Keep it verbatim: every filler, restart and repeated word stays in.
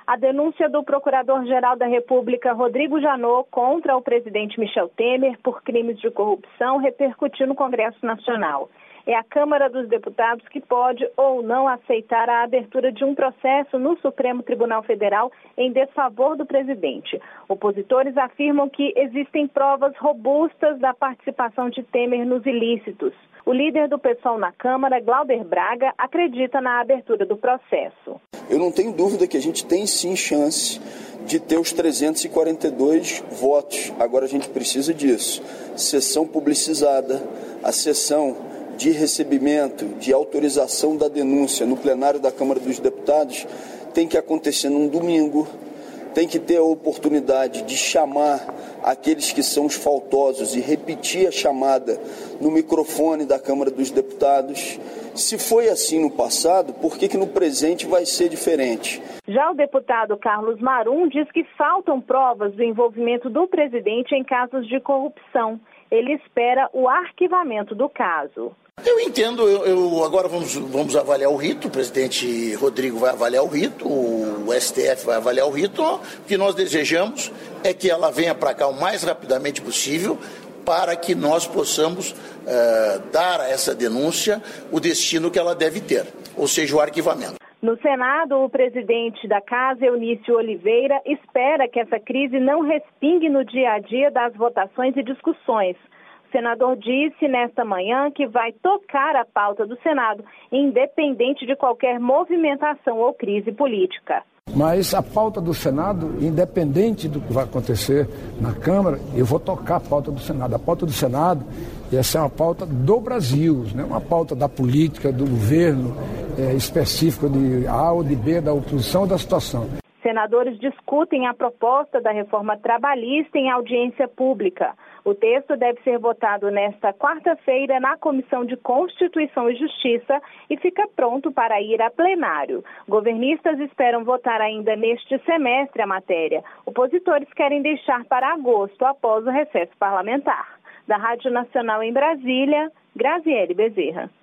A denúncia do Procurador-Geral da República, Rodrigo Janot, contra o presidente Michel Temer por crimes de corrupção repercutiu no Congresso Nacional. É a Câmara dos Deputados que pode ou não aceitar a abertura de um processo no Supremo Tribunal Federal em desfavor do presidente. Opositores afirmam que existem provas robustas da participação de Temer nos ilícitos. O líder do PSOL na Câmara, Glauber Braga, acredita na abertura do processo. Eu não tenho dúvida que a gente tem sim chance de ter os trezentos e quarenta e dois votos. Agora a gente precisa disso. Sessão publicizada, a sessão de recebimento, de autorização da denúncia no plenário da Câmara dos Deputados tem que acontecer num domingo, tem que ter a oportunidade de chamar aqueles que são os faltosos e repetir a chamada no microfone da Câmara dos Deputados. Se foi assim no passado, por que que no presente vai ser diferente? Já o deputado Carlos Marum diz que faltam provas do envolvimento do presidente em casos de corrupção. Ele espera o arquivamento do caso. Eu entendo, eu, eu agora vamos, vamos avaliar o rito, o presidente Rodrigo vai avaliar o rito, o S T F vai avaliar o rito. O que nós desejamos é que ela venha para cá o mais rapidamente possível para que nós possamos uh, dar a essa denúncia o destino que ela deve ter, ou seja, o arquivamento. No Senado, o presidente da Casa, Eunício Oliveira, espera que essa crise não respingue no dia a dia das votações e discussões. O senador disse nesta manhã que vai tocar a pauta do Senado, independente de qualquer movimentação ou crise política. Mas a pauta do Senado, independente do que vai acontecer na Câmara, eu vou tocar a pauta do Senado. A pauta do Senado, essa é uma pauta do Brasil, não é uma pauta da política, do governo é, específico de A ou de B, da oposição ou da situação. Senadores discutem a proposta da reforma trabalhista em audiência pública. O texto deve ser votado nesta quarta-feira na Comissão de Constituição e Justiça e fica pronto para ir a plenário. Governistas esperam votar ainda neste semestre a matéria. Opositores querem deixar para agosto, após o recesso parlamentar. Da Rádio Nacional em Brasília, Graziele Bezerra.